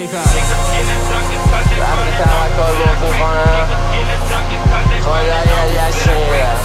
وقتی تفکر رفیقانه خدای یشیره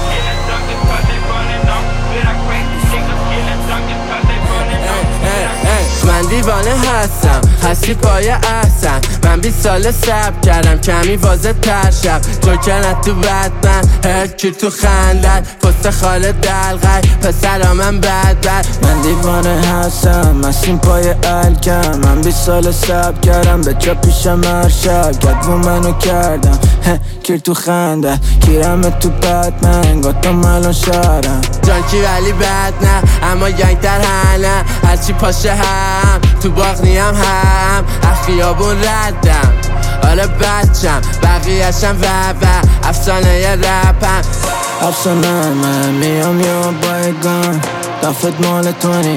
من دیوانه هستم، هستی پای احسن. من 20 سال صبر کردم کمی وازه ترشم. جوکر تو بدمن هرکی تو خندد پست خاله دلغی پسرا من بد من دیوانه هستم، هستیم پای الکم. من 20 سال صبر کردم به چا پیشم هر شب. گدو منو کردم کیر تو خنده کیرم تو بدمن گاتم الان شهرم. جانکی ولی بد نه اما گنگ در هنه هرچی پاشه هم تو باغ نیم هم اخیابون ردم. آره بچم بقیهشم و افسانه رپم. افسانه من میام یا بایگان دفت مال تونی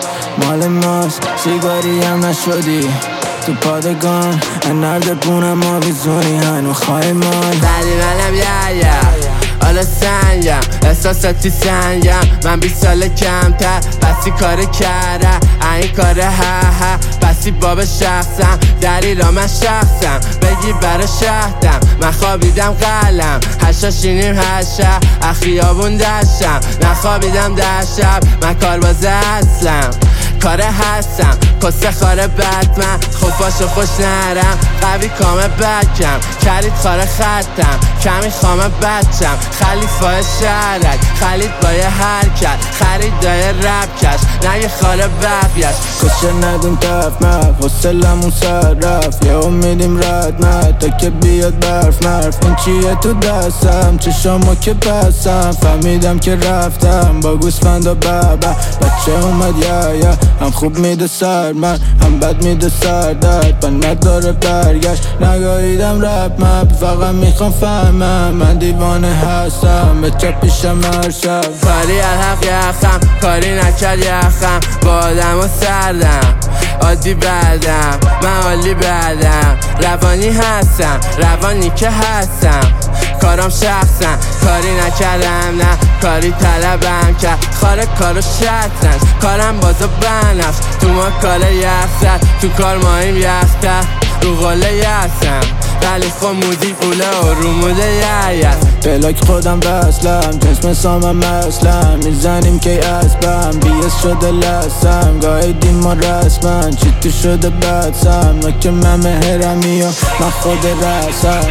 مال ماست سیگاری هم نشدی تو پادگان نرده بونم آویزونی هنو خواهی مال دلی منم یه حالا سنگم احساساتی سنگم. من 20 سال کمتر بسی کار کره این کار ها بسی باب شخصم دری را من شخصم بگی برا شهدم. من خوابیدم قلم هشتا شینیم هشه اخیابون دشتم نخوابیدم در شب من کارباز اصلم کاره هستم کسه خاره بدمن خوفاشو خوش نرم قوی کامه بکم کرید خاره خطم کمی خامه بچم خلیفه شهرک خلید با یه حرکت خرید دای رب کش نگه خاله بقیش کشه ندون تفمف حسلمون سر رفت یه امیدیم ردمت تا که بیاد برف مرف. این چیه تو دستم چشامو که بستم فهمیدم که رفتم با گوسفند و بابا بچه اومد یه هم خوب میده سر من هم بد میده سر درد من نداره برگشت نگاهیدم رپ مپ فقط میخوام فهمم من دیوانه هستم به چه پیشم هر شب. کاری الحق یخم کاری نکرد یخم با آدم و سردم عادی بردم من عالی بردم روانی هستم روانی که هستم کارم شخصم کاری نکردم نه کاری طلبم کرد خاره کارو شرطن کارم بازو بنفس تو ما کاله یخزد تو کار ماهیم یخته رو غاله یخسم ولی خود مودی اوله و رو موده یخ بلاک خودم وصلم جسم سامم مسلم میزنیم که اسبم بیس شده لسم گاهیدیم ما رسمن چی تو شده بدسم نکه من مهرمی و من خود رسم.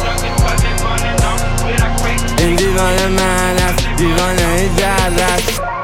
این دیوانه من است دیوانه ای در